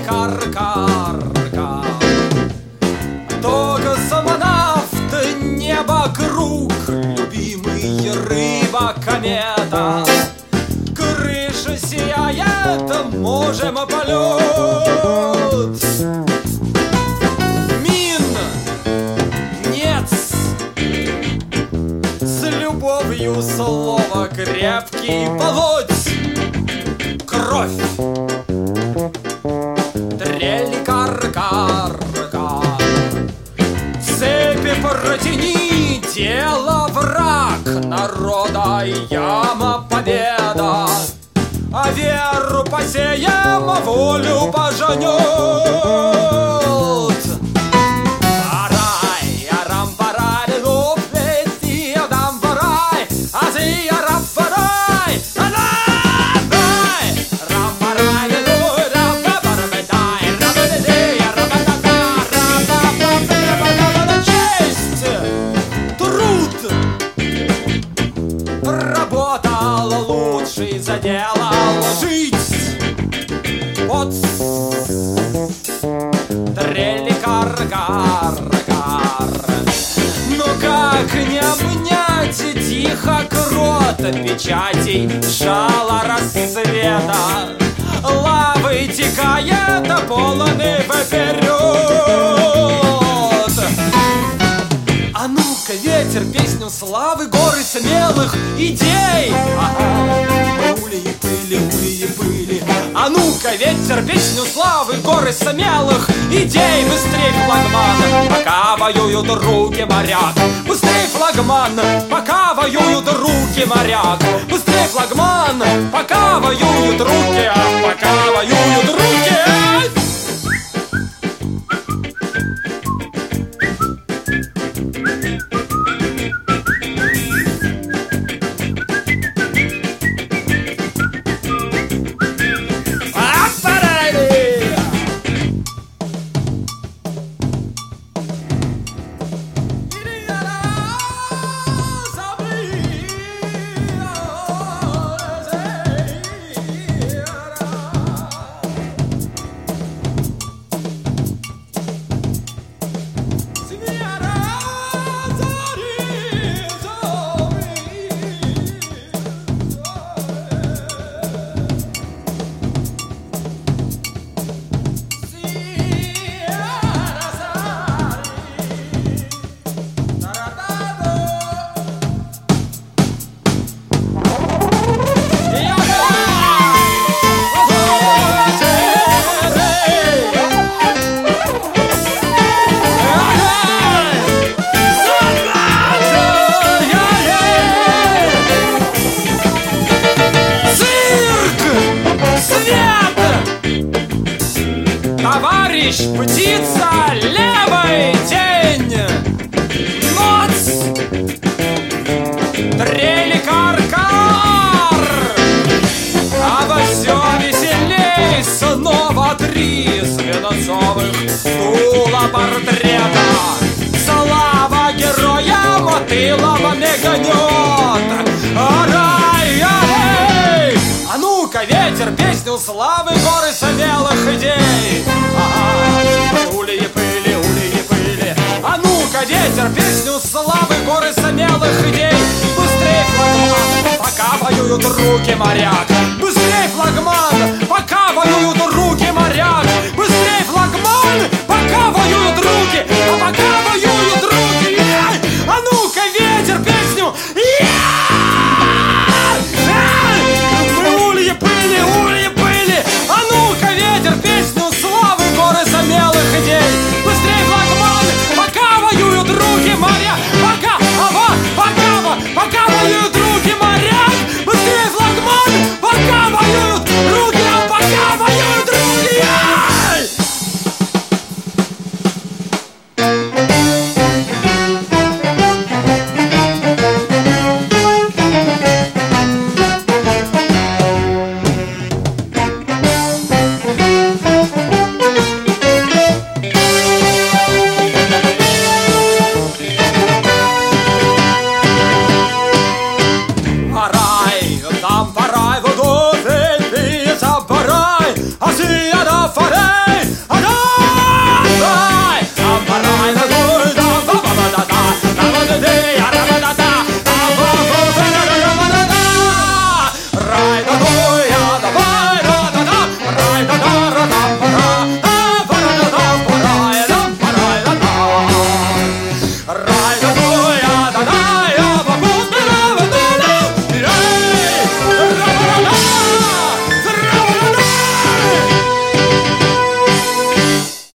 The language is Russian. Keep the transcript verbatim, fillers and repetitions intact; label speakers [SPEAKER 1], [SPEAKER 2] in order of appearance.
[SPEAKER 1] кар-кар-кар. Космонавт, небо круг, любимый рыба-комета. Крыша сияет, можем полет. Мин нет, с любовью слово крепкий полоть. Кровь, трель, кар-кар. Цепи протяни, дело враг народа, яма победа. А веру посеем, волю поженет. Арай, арам, парай, лупи, ти, адам, парай, а ти, арам, парай, арай, рам, парай, луй, рам, парай, рам, парай, рам, работал лучший, заделал жить. Вот трели, кар-кар-кар. Но как не обнять тихо крот печатей шала рассвета? Лавы текает полный вперед. А ну-ка, ветер, песню славы, горы смелых идей. Ага, ули и пыли, ули и пыли. А ну-ка, ветер, песню славы, горы смелых идей. Быстрей, флагман, пока воюют руки моряк. Быстрей, флагман, пока воюют руки моряк. Быстрей, флагман, пока воюют руки, пока воюют руки. Товарищ птица, левый день, ноц, трели, кар-кар. А во все веселей снова три свинцовых стула портрета. Слава героям, тылом меганет. Арай, ай! А ну-ка, ветер, песню славы, горы смелых идей. Ули и пыли, ули и пыли. А ну-ка, ветер, песню славы, горы смелых идей. Быстрей, флагман, пока воюют руки моряк. Быстрей, флагман,